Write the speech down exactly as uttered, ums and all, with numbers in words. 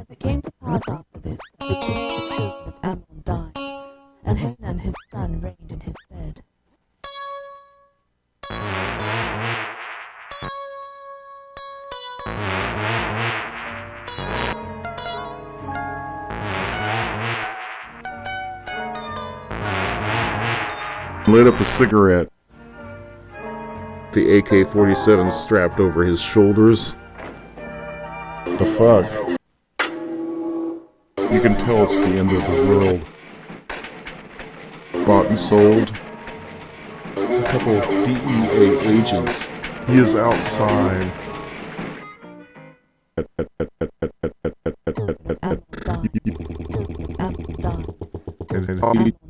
And it came to pass after this that the king of the children of Ammon died, and Hanan his son reigned in his stead. Lit up a cigarette. The A K forty-seven strapped over his shoulders. The fuck? You can tell it's the end of the world. Bought and sold. A couple of D E A agents. He is outside. Children of Ammon died. Ammon died. And he